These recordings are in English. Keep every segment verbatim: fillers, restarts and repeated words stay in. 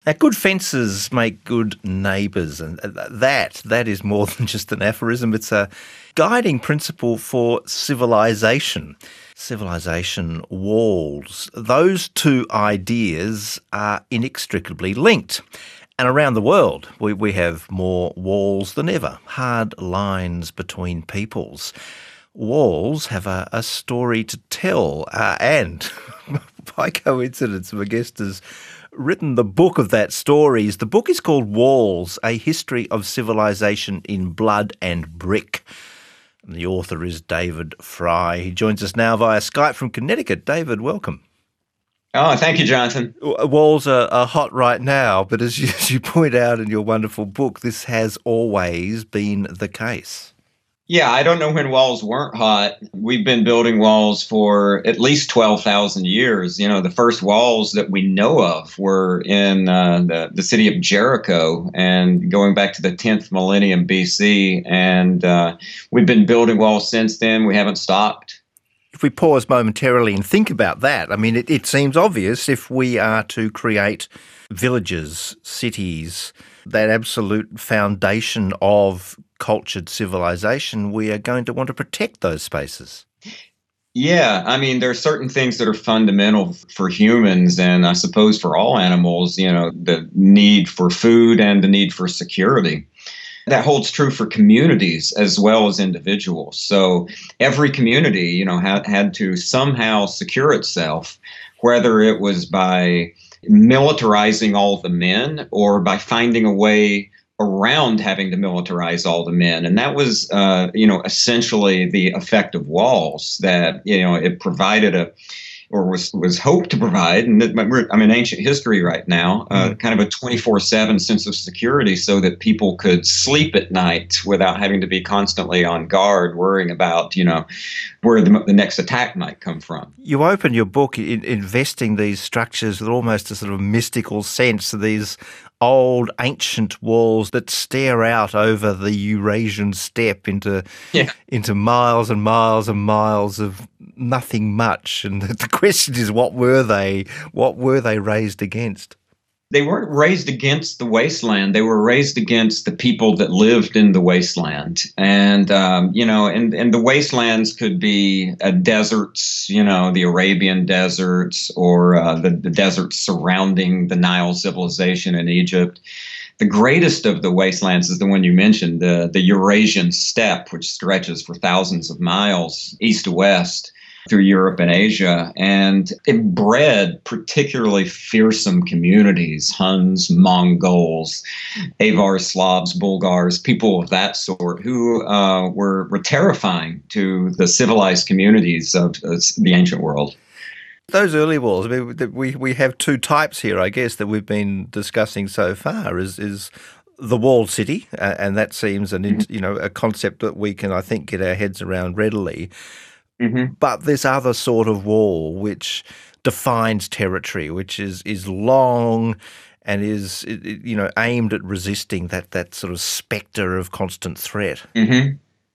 Now, good fences make good neighbours, and that that is more than just an aphorism. It's a guiding principle for civilization. Civilization, walls. Those two ideas are inextricably linked. And around the world, we, we have more walls than ever, hard lines between peoples. Walls have a, a story to tell, uh, and by coincidence, my guest has written the book of that story. The book is called Walls, A History of Civilization in Blood and Brick. And the author is David Fry. He joins us now via Skype from Connecticut. David, welcome. Oh, thank you, Jonathan. Walls are, are hot right now, but as you, as you point out in your wonderful book, this has always been the case. Yeah, I don't know when walls weren't hot. We've been building walls for at least twelve thousand years. You know, the first walls that we know of were in uh, the, the city of Jericho and going back to the tenth millennium B C. And uh, we've been building walls since then. We haven't stopped. If we pause momentarily and think about that, I mean, it, it seems obvious if we are to create villages, cities, that absolute foundation of cultured civilization, we are going to want to protect those spaces. Yeah, I mean, there are certain things that are fundamental for humans and I suppose for all animals, you know, the need for food and the need for security. That holds true for communities as well as individuals. So every community, you know, had, had to somehow secure itself, whether it was by militarizing all the men or by finding a way around having to militarize all the men. And that was, uh, you know, essentially the effect of walls, that, you know, it provided a, or was, was hoped to provide, and I'm in ancient history right now, uh, kind of a twenty-four seven sense of security so that people could sleep at night without having to be constantly on guard, worrying about, you know, where the, the next attack might come from. You open your book in, investing these structures with almost a sort of mystical sense of these old ancient walls that stare out over the Eurasian steppe into yeah. into miles and miles and miles of nothing much. And the question is, what were they? What were they raised against? They weren't raised against the wasteland. They were raised against the people that lived in the wasteland. And, um, you know, and, and the wastelands could be uh, deserts, you know, the Arabian deserts or uh, the, the deserts surrounding the Nile civilization in Egypt. The greatest of the wastelands is the one you mentioned, the, the Eurasian steppe, which stretches for thousands of miles east to west through Europe and Asia, and it bred particularly fearsome communities, Huns, Mongols, Avars, Slavs, Bulgars, people of that sort, who uh, were, were terrifying to the civilized communities of uh, the ancient world. Those early walls, I mean, we, we have two types here, I guess, that we've been discussing so far, is is the walled city, uh, and that seems an mm-hmm. you know a concept that we can, I think, get our heads around readily. Mm-hmm. But this other sort of wall which defines territory, which is, is long and is, you know, aimed at resisting that, that sort of spectre of constant threat. Mm-hmm.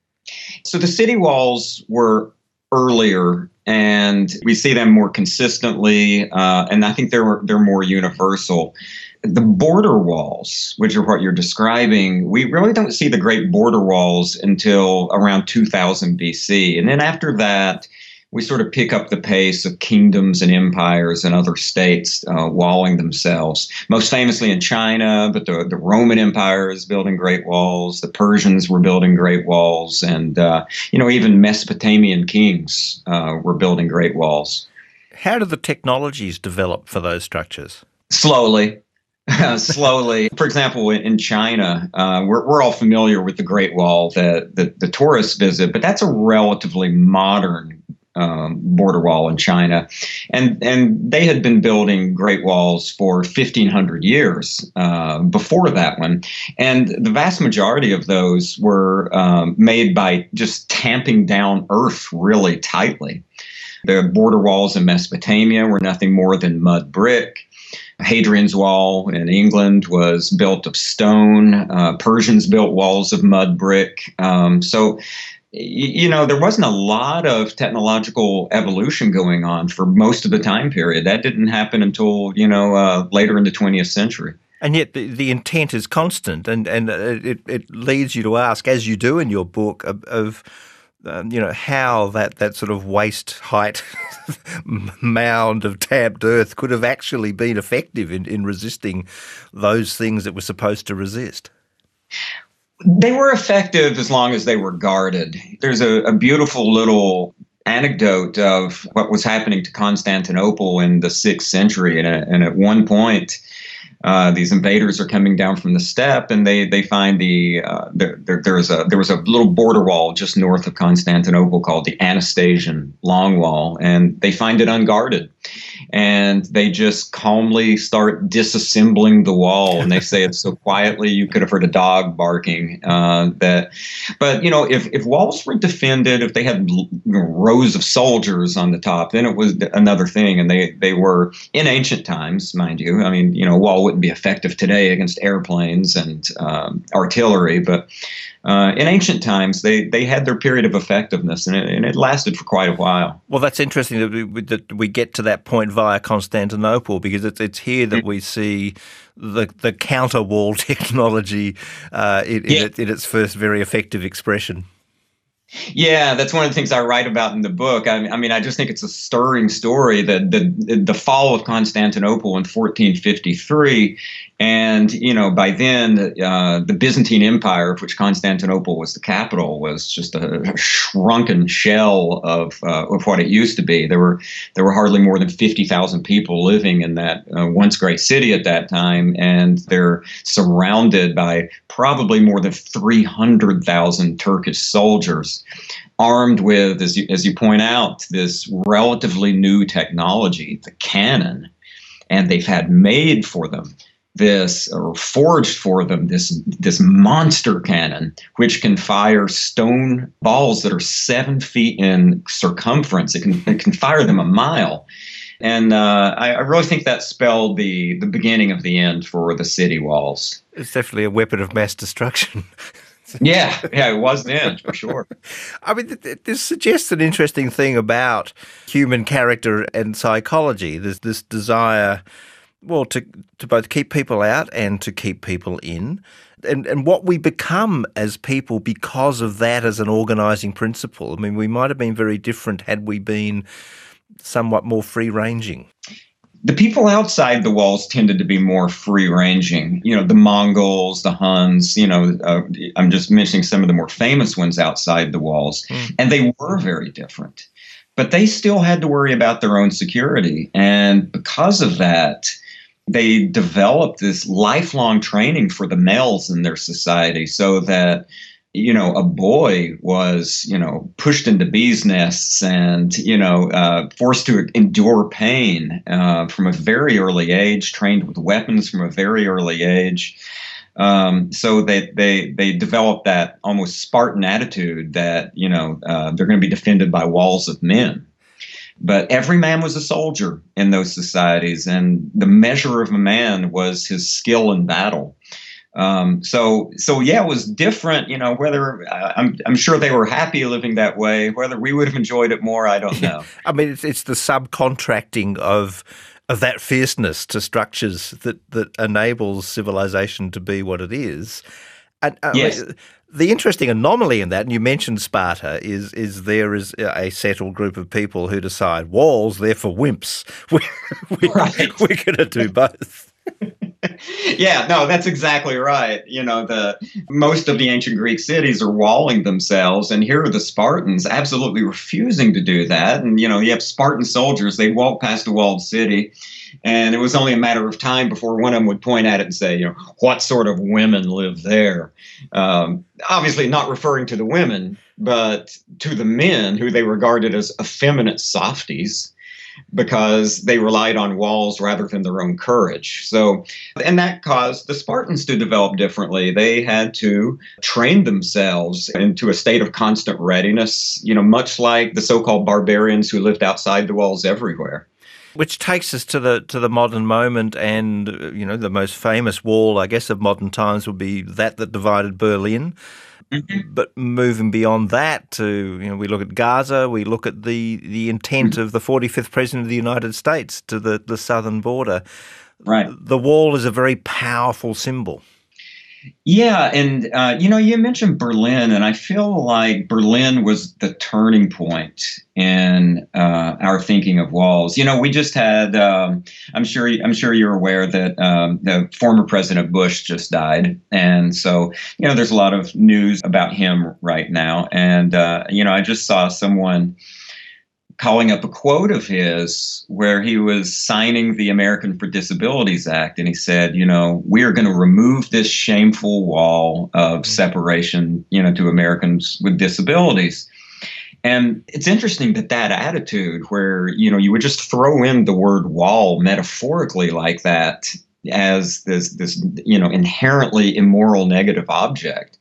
So the city walls were earlier, and we see them more consistently, uh, and I think they're they're more universal. The border walls, which are what you're describing, we really don't see the great border walls until around two thousand B C. And then after that, we sort of pick up the pace of kingdoms and empires and other states uh, walling themselves, most famously in China, but the, the Roman Empire is building great walls. The Persians were building great walls. And, uh, you know, even Mesopotamian kings uh, were building great walls. How did the technologies develop for those structures? Slowly. Slowly. For example, in China, uh, we're, we're all familiar with the Great Wall that the, the tourists visit, but that's a relatively modern um, border wall in China. And, and they had been building Great Walls for fifteen hundred years uh, before that one. And the vast majority of those were um, made by just tamping down earth really tightly. The border walls in Mesopotamia were nothing more than mud brick. Hadrian's Wall in England was built of stone. Uh, Persians built walls of mud brick. Um, so you know, there wasn't a lot of technological evolution going on for most of the time period. That didn't happen until, you know, uh, later in the twentieth century. And yet the, the intent is constant, and, and it, it leads you to ask, as you do in your book, of, of um, you know, how that, that sort of waist-height mound of tamped earth could have actually been effective in, in resisting those things that were supposed to resist. They were effective as long as they were guarded. There's a, a beautiful little anecdote of what was happening to Constantinople in the sixth century. And, and at one point, uh, these invaders are coming down from the steppe, and they they find the uh, there, there there's a there was a little border wall just north of Constantinople called the Anastasian Long Wall, and they find it unguarded. And they just calmly start disassembling the wall, and they say it so quietly you could have heard a dog barking. Uh, that, but you know, if if walls were defended, if they had you know, rows of soldiers on the top, then it was another thing. And they they were in ancient times, mind you. I mean, you know, a wall wouldn't be effective today against airplanes and um, artillery, but Uh, in ancient times, they, they had their period of effectiveness, and it, and it lasted for quite a while. Well, that's interesting that we, that we get to that point via Constantinople, because it's, it's here that we see the the counter wall technology uh, in, yeah. in, it, in its first very effective expression. Yeah, that's one of the things I write about in the book. I, I mean, I just think it's a stirring story that the the fall of Constantinople in fourteen fifty-three, and you know, by then uh, the Byzantine Empire, of which Constantinople was the capital, was just a, a shrunken shell of uh, of what it used to be. There were there were hardly more than fifty thousand people living in that uh, once great city at that time, and they're surrounded by probably more than three hundred thousand Turkish soldiers, armed with, as you, as you point out, this relatively new technology, the cannon. And they've had made for them this, or forged for them, this, this monster cannon, which can fire stone balls that are seven feet in circumference. It can, it can fire them a mile. And uh, I, I really think that spelled the, the beginning of the end for the city walls. It's definitely a weapon of mass destruction. Yeah, yeah, it was then, for sure. I mean, this suggests an interesting thing about human character and psychology. There's this desire, well, to to both keep people out and to keep people in, and and what we become as people because of that as an organising principle. I mean, we might have been very different had we been somewhat more free-ranging. The people outside the walls tended to be more free-ranging. You know, the Mongols, the Huns, you know, uh, I'm just mentioning some of the more famous ones outside the walls. Mm. And they were very different. But they still had to worry about their own security. And because of that, they developed this lifelong training for the males in their society, so that you know, a boy was, you know, pushed into bees' nests and, you know, uh, forced to endure pain uh, from a very early age, trained with weapons from a very early age. Um, so they, they, they developed that almost Spartan attitude that, you know, uh, they're going to be defended by walls of men. But every man was a soldier in those societies, and the measure of a man was his skill in battle. Um, so, so yeah, it was different, you know, whether uh, I'm, I'm sure they were happy living that way, whether we would have enjoyed it more, I don't know. I mean, it's, it's the subcontracting of, of that fierceness to structures that, that enables civilization to be what it is. And uh, yes. The interesting anomaly in that, and you mentioned Sparta, is is there is a settled group of people who decide walls, they're for wimps. We, we, right. We're going to do both. Yeah, no, that's exactly right. You know, the most of the ancient Greek cities are walling themselves, and here are the Spartans absolutely refusing to do that. And, you know, you have Spartan soldiers, they'd walk past a walled city, and it was only a matter of time before one of them would point at it and say, you know, what sort of women live there? Um, obviously not referring to the women, but to the men who they regarded as effeminate softies, because they relied on walls rather than their own courage. So, and that caused the Spartans to develop differently. They had to train themselves into a state of constant readiness, you know, much like the so-called barbarians who lived outside the walls everywhere. Which takes us to the to the modern moment, and you know, the most famous wall, I guess, of modern times would be that that divided Berlin. Mhm. But moving beyond that to, you know, we look at Gaza, we look at the, the intent of the forty-fifth President of the United States to the, the southern border. Right. The wall is a very powerful symbol. Yeah, and uh, you know, you mentioned Berlin, and I feel like Berlin was the turning point in uh, our thinking of walls. You know, we just had. Um, I'm sure. I'm sure you're aware that um, the former President Bush just died, and so you know, there's a lot of news about him right now. And uh, you know, I just saw someone calling up a quote of his where he was signing the American for Disabilities Act. And he said, you know, we are going to remove this shameful wall of separation, you know, to Americans with disabilities. And it's interesting that that attitude where, you know, you would just throw in the word wall metaphorically like that as this, this you know, inherently immoral negative object.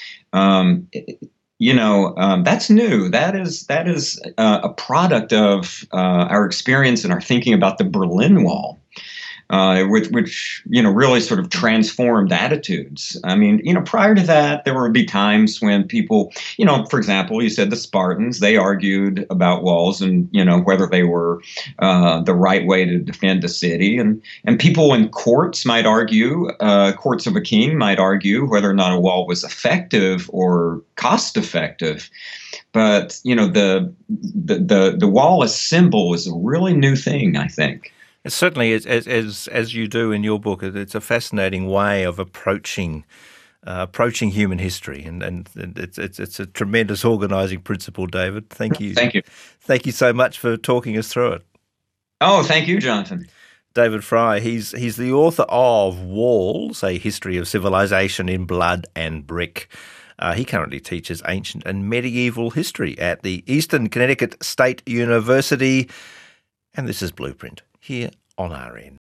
Um, You know, um, that's new. That is that is uh, a product of uh, our experience and our thinking about the Berlin Wall, uh, which, which, you know, really sort of transformed attitudes. I mean, you know, prior to that, there would be times when people, you know, for example, you said the Spartans, they argued about walls and, you know, whether they were uh, the right way to defend a city. And, and people in courts might argue, uh, courts of a king might argue whether or not a wall was effective or cost effective. But, you know, the, the, the, the wall as symbol is a really new thing, I think. It certainly is, as, as as you do in your book. It's a fascinating way of approaching uh, approaching human history, and, and it's it's it's a tremendous organising principle, David. Thank you. Thank you. Thank you so much for talking us through it. Oh, thank you, Jonathan. David Fry, he's he's the author of Walls, A History of Civilization in Blood and Brick. Uh, he currently teaches ancient and medieval history at the Eastern Connecticut State University, and this is Blueprint here on R N.